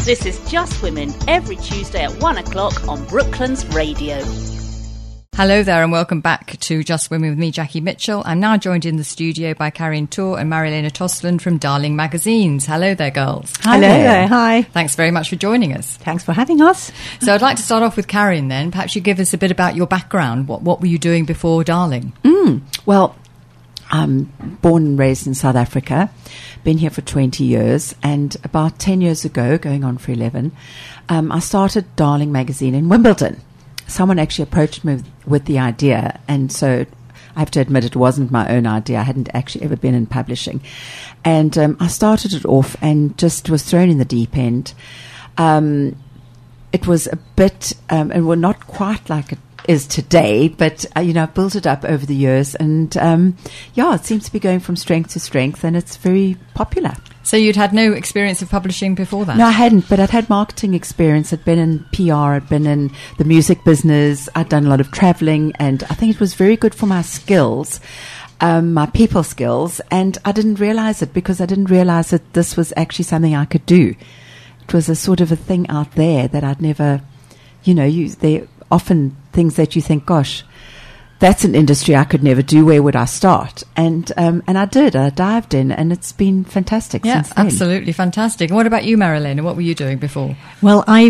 This is Just Women, every Tuesday at 1 o'clock on Brooklands Radio. Hello there and welcome back to Just Women with me, Jackie Mitchell. I'm now joined in the studio by Carrie Tour and Marilena Tosland from Darling Magazines. Hello there, girls. Hello there. Hi. Thanks very much for joining us. Thanks for having us. So I'd like to start off with Carrie then. Perhaps you give us a bit about your background. What were you doing before Darling? Well, I'm born and raised in South Africa, been here for 20 years, and about 10 years ago, going on for 11, I started Darling Magazine in Wimbledon. Someone actually approached me with the idea, and so I have to admit it wasn't my own idea. I hadn't actually ever been in publishing. And I started it off and just was thrown in the deep end. It was a bit, and we're not quite like it is today, but, I've built it up over the years, and, it seems to be going from strength to strength, and it's very popular. So you'd had no experience of publishing before that? No, I hadn't, but I'd had marketing experience. I'd been in PR, I'd been in the music business, I'd done a lot of traveling, and I think it was very good for my skills, my people skills, and I didn't realize it because I didn't realize that this was actually something I could do. It was a sort of a thing out there that I'd never, there often things that you think, gosh, that's an industry I could never do. Where would I start? And I did. I dived in, and it's been fantastic since then. Absolutely fantastic. And what about you, Marilena? What were you doing before? Well, I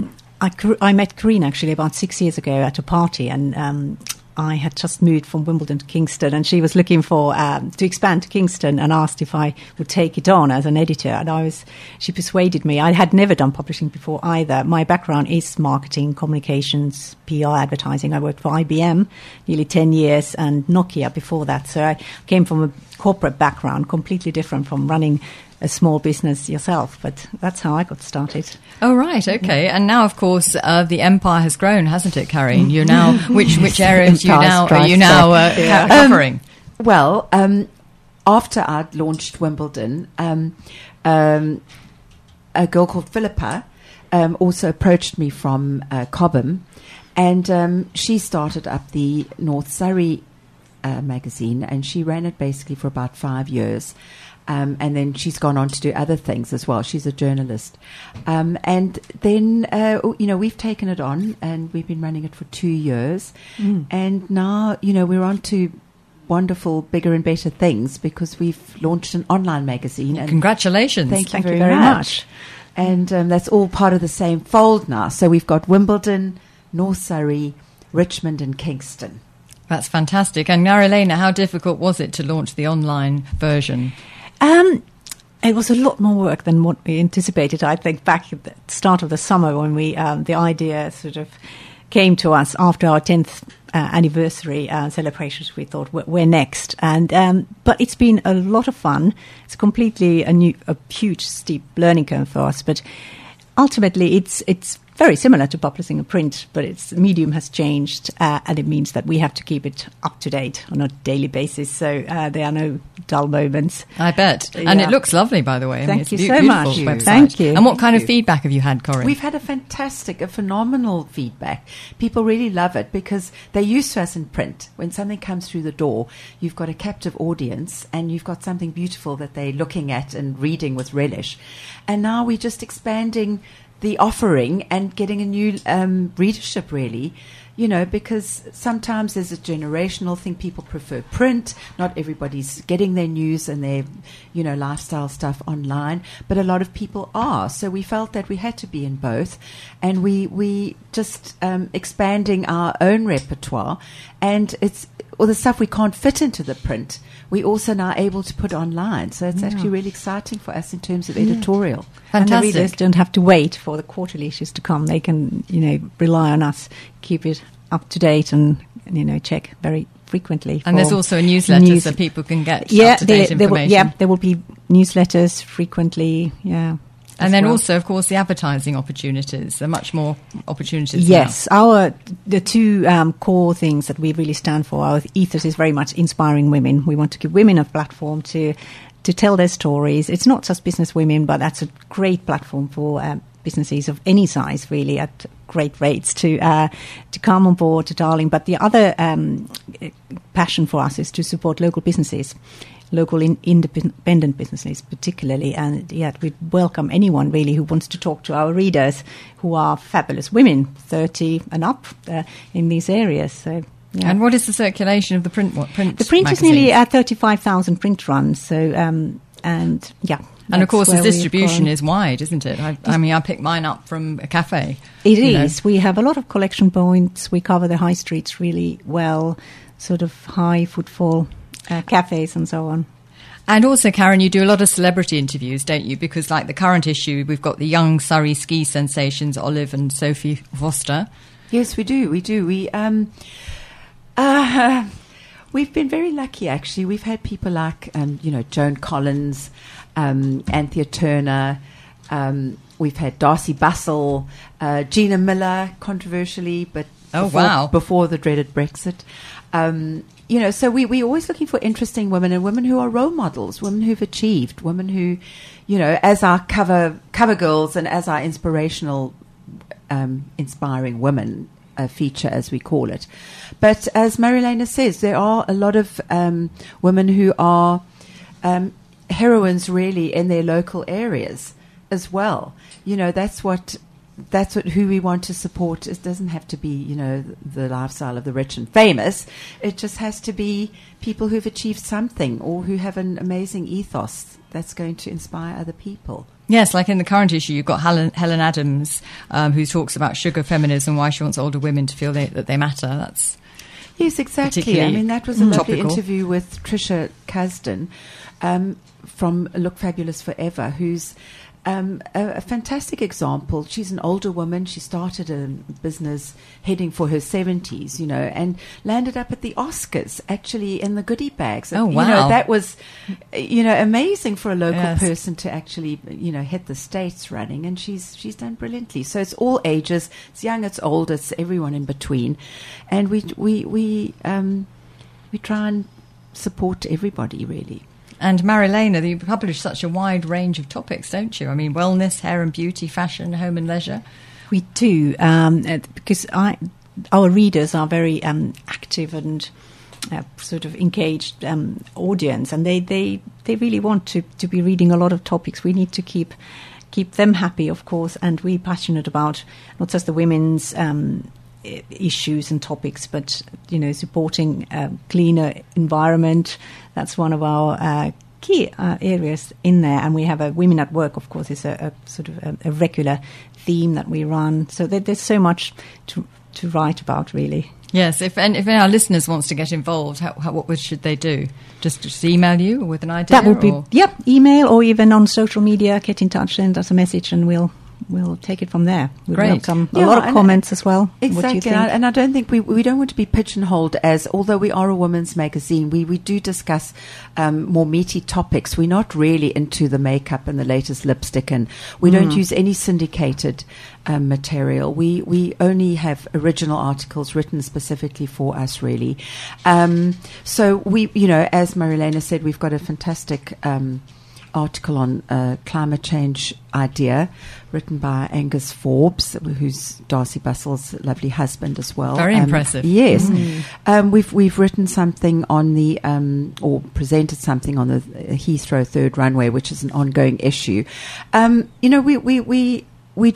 met Corinne actually about 6 years ago at a party, and I had just moved from Wimbledon to Kingston, and she was looking for to expand to Kingston and asked if I would take it on as an editor. And she persuaded me. I had never done publishing before either. My background is marketing, communications, PR, advertising. I worked for IBM nearly 10 years and Nokia before that. So I came from a corporate background, completely different from running a small business yourself, but that's how I got started. Oh, right, okay. Yeah. And now, of course, the empire has grown, hasn't it, Carrie? You're now, which areas are you now covering? After I'd launched Wimbledon, a girl called Philippa also approached me from Cobham, and she started up the North Surrey magazine, and she ran it basically for about 5 years. And then she's gone on to do other things as well. She's a journalist. And then, we've taken it on, and we've been running it for 2 years. And now, we're on to wonderful, bigger and better things because we've launched an online magazine. And congratulations. Thank you very much. And that's all part of the same fold now. So we've got Wimbledon, North Surrey, Richmond and Kingston. That's fantastic. And Marilena, how difficult was it to launch the online version? It was a lot more work than what we anticipated. I think back at the start of the summer when the idea sort of came to us after our 10th anniversary celebrations, we thought, we're next. But it's been a lot of fun. It's completely a huge, steep learning curve for us. But ultimately, it's very similar to publishing a print, but the medium has changed, and it means that we have to keep it up to date on a daily basis. So there are no dull moments. I bet. And it looks lovely, by the way. Thank you so much. Website. Thank you. And what kind of feedback have you had, Corinne? We've had a phenomenal feedback. People really love it because they're used to us in print. When something comes through the door, you've got a captive audience and you've got something beautiful that they're looking at and reading with relish. And now we're just expanding the offering and getting a new readership, really, because sometimes there's a generational thing. People prefer print. Not everybody's getting their news and their, lifestyle stuff online, but a lot of people are. So we felt that we had to be in both, and we just expanding our own repertoire, and it's all the stuff we can't fit into the print. We also now able to put online. So it's actually really exciting for us in terms of editorial. Fantastic. And the readers don't have to wait for the quarterly issues to come. They can, rely on us, keep it up to date and, check very frequently. And there's also a newsletter so people can get up-to-date information. There will be newsletters frequently, And then also, of course, the advertising opportunities. There are much more opportunities Yes. The two core things that we really stand for, our ethos is very much inspiring women. We want to give women a platform to tell their stories. It's not just business women, but that's a great platform for businesses of any size, really, at great rates to come on board to Darling. But the other passion for us is to support local businesses. local independent businesses particularly. And we welcome anyone really who wants to talk to our readers, who are fabulous women, 30 and up, in these areas. So. Yeah. And what is the circulation of the print? The print magazines? is nearly 35,000 print runs. So and of course the distribution is wide, isn't it? I mean, I picked mine up from a cafe. It is. We have a lot of collection points. We cover the high streets really well, sort of high footfall cafes and so on. And also, Karen, you do a lot of celebrity interviews, don't you? Because like the current issue, we've got the young Surrey ski sensations, Olive and Sophie Foster. Yes, we do. We've been very lucky, actually. We've had people like, Joan Collins, Anthea Turner. We've had Darcy Bussell, Gina Miller, controversially, but before the dreaded Brexit. So we're always looking for interesting women and women who are role models, women who've achieved, women who, as our cover girls and as our inspirational, inspiring women feature, as we call it. But as Marilena says, there are a lot of women who are heroines really in their local areas as well. That's what who we want to support. It doesn't have to be, the lifestyle of the rich and famous. It just has to be people who've achieved something or who have an amazing ethos that's going to inspire other people. Yes, like in the current issue, you've got Helen Adams, who talks about sugar feminism, why she wants older women to feel that they matter. Yes, exactly. I mean, that was a lovely interview with Trisha Kasdan from Look Fabulous Forever, who's a fantastic example. She's an older woman. She started a business heading for her 70s, and landed up at the Oscars, actually in the goodie bags. Oh, wow. That was, amazing for a local person to actually, hit the States running. And she's done brilliantly. So it's all ages. It's young, it's old, it's everyone in between. And we try and support everybody, really. And Marilena, you publish such a wide range of topics, don't you? I mean, wellness, hair and beauty, fashion, home and leisure. We do, because our readers are very active and sort of engaged audience, and they really want to be reading a lot of topics. We need to keep them happy, of course, and we're passionate about not just the women's issues and topics, but supporting a cleaner environment. That's one of our key areas in there. And we have a Women at Work, of course, is a sort of a regular theme that we run. So there's so much to write about, really. Yes, if our listeners wants to get involved, what should they do? Just email you with an idea? That would be email, or even on social media. Get in touch, send us a message, and we'll take it from there. We welcome a lot of comments as well. Exactly, what do you think? And I don't think we don't want to be pigeonholed as, although we are a women's magazine, we do discuss more meaty topics. We're not really into the makeup and the latest lipstick, and we don't use any syndicated material. We only have original articles written specifically for us, really. So we, as Marilena said, we've got a fantastic article on climate change idea written by Angus Forbes, who's Darcy Bussell's lovely husband as well. Very impressive. Yes. We've written something on the or presented something on the Heathrow third runway, which is an ongoing issue. We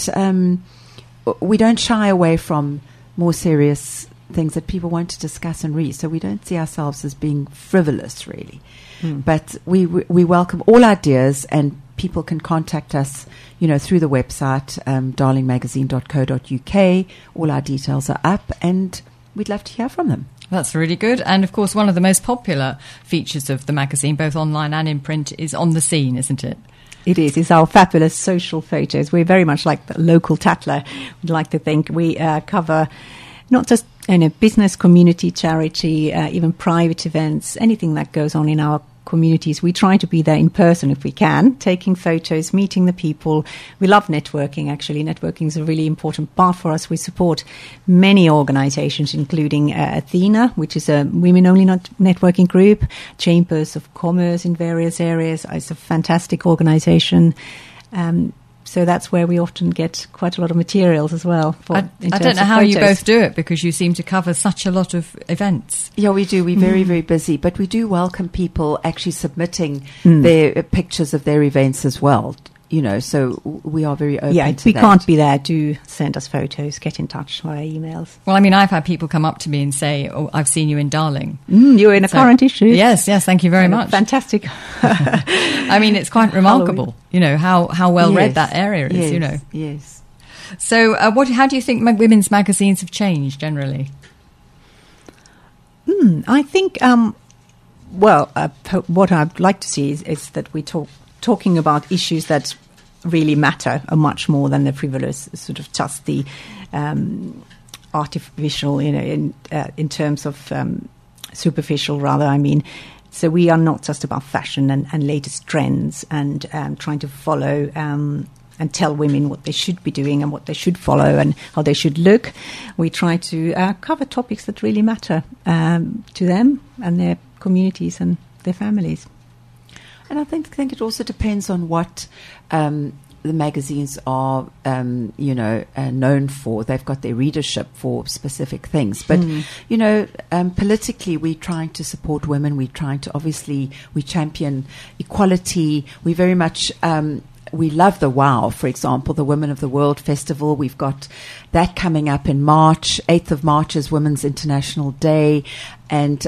don't shy away from more serious things that people want to discuss and read, so we don't see ourselves as being frivolous, really. But we welcome all ideas, and people can contact us, through the website, darlingmagazine.co.uk. All our details are up, and we'd love to hear from them. That's really good. And, of course, one of the most popular features of the magazine, both online and in print, is On the Scene, isn't it? It is. It's our fabulous social photos. We're very much like the local Tatler. We'd like to think we cover not just business, community, charity, even private events, anything that goes on in our communities. We try to be there in person if we can, taking photos, meeting the people. We love networking, actually. Networking is a really important part for us. We support many organizations, including Athena, which is a women-only networking group, Chambers of Commerce in various areas. It's a fantastic organization. So that's where we often get quite a lot of materials as well. I don't know how you both do it, because you seem to cover such a lot of events. Yeah, we do. We're very, very busy, but we do welcome people actually submitting their pictures of their events as well. So we are very open to that. We can't be there. Do send us photos, get in touch via emails. Well, I mean, I've had people come up to me and say, "Oh, I've seen you in Darling." You're in a current issue. Yes, thank you very much. Fantastic. I mean, it's quite remarkable, how well read that area is, Yes. So how do you think women's magazines have changed generally? I think, what I'd like to see is that we talking about issues that really matter much more than the frivolous, sort of just the artificial, in terms of superficial, rather. I mean, so we are not just about fashion and latest trends and trying to follow and tell women what they should be doing and what they should follow and how they should look. We try to cover topics that really matter to them and their communities and their families. And I think it also depends on what the magazines are, known for. They've got their readership for specific things. But, politically, we're trying to support women. We're trying to, obviously, we champion equality. We very much... we love the WOW, for example, the Women of the World Festival. We've got that coming up in March. 8th of March is Women's International Day. And,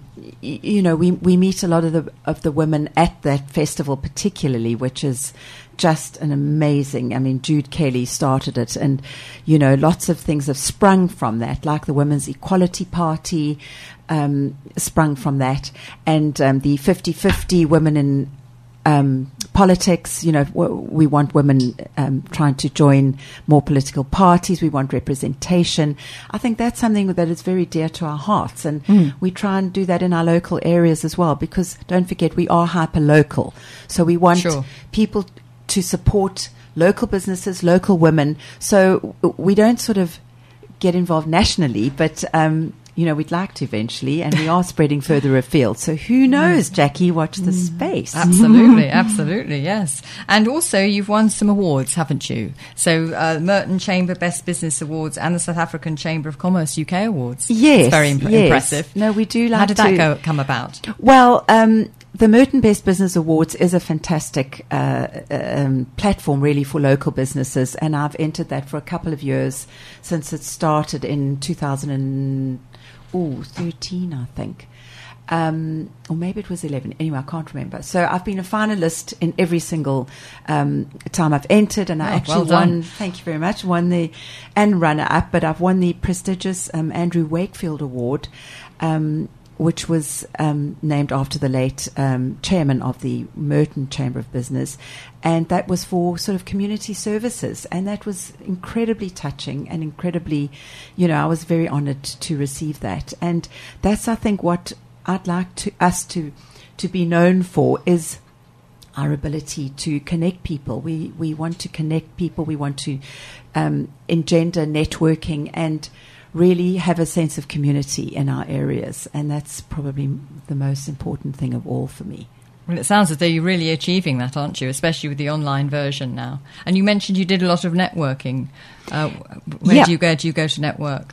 we meet a lot of the women at that festival particularly, which is just an amazing... I mean, Jude Kelly started it. And, lots of things have sprung from that, like the Women's Equality Party sprung from that. And the 50-50 Women in... politics, we want women trying to join more political parties. We want representation. I think that's something that is very dear to our hearts. And we try and do that in our local areas as well, because don't forget, we are hyper-local. So we want people to support local businesses, local women. So we don't sort of get involved nationally, but... we'd like to eventually, and we are spreading further afield. So who knows, Jackie? Watch the space. Absolutely, yes. And also, you've won some awards, haven't you? So, Merton Chamber Best Business Awards and the South African Chamber of Commerce UK Awards. Yes, it's very impressive. No, we do like. How did that come about? Well, the Merton Best Business Awards is a fantastic platform, really, for local businesses, and I've entered that for a couple of years since it started in 2013, I think. Or maybe it was 11. Anyway, I can't remember. So I've been a finalist in every single time I've entered, and I actually won. Thank you very much. Won the and runner-up, but I've won the prestigious Andrew Wakefield Award, which was named after the late chairman of the Merton Chamber of Business, and that was for sort of community services, and that was incredibly touching and incredibly, I was very honoured to receive that, and that's, I think, what I'd like us to be known for is our ability to connect people. We want to connect people. We want to engender networking and really have a sense of community in our areas, and that's probably the most important thing of all for me. Well, it sounds as though you're really achieving that, aren't you, especially with the online version now. And you mentioned you did a lot of networking. Where do you go to network?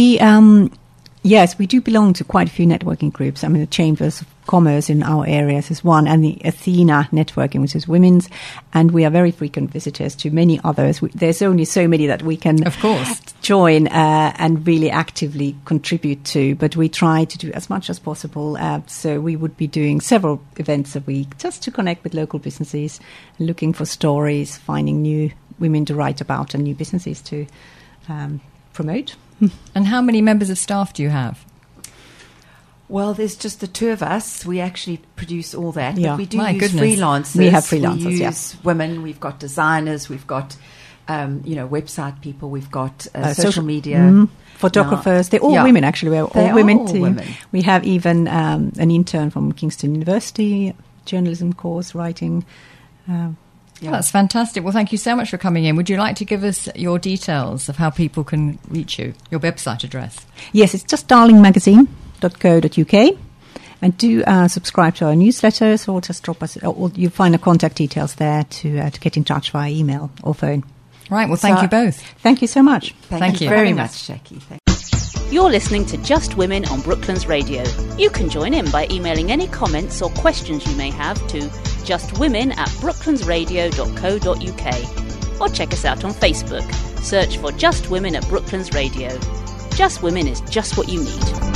Yes, we do belong to quite a few networking groups. I mean, the Chambers of Commerce in our areas is one, and the Athena networking, which is women's, and we are very frequent visitors to many others. There's only so many that we can, of course, join and really actively contribute to, but we try to do as much as possible. So we would be doing several events a week just to connect with local businesses, looking for stories, finding new women to write about and new businesses to promote. And how many members of staff do you have? Well, there's just the two of us. We actually produce all that. Yeah. But we do use freelancers. We have freelancers, we use women. We've got designers. We've got, website people. We've got social media. Photographers. They're all women, actually. We're all women team. Women. We have even an intern from Kingston University, journalism course, writing. Yeah. That's fantastic. Well, thank you so much for coming in. Would you like to give us your details of how people can reach you, your website address? Yes, it's just darlingmagazine.co.uk. And do subscribe to our newsletters, or just drop us, or you'll find the contact details there to get in touch via email or phone. Right, well, thank you both. Thank you so much. Thank you very much, Jackie. You're listening to Just Women on Brooklands Radio. You can join in by emailing any comments or questions you may have to justwomen@brooklandsradio.co.uk, or check us out on Facebook. Search for Just Women at Brooklands Radio. Just Women is just what you need.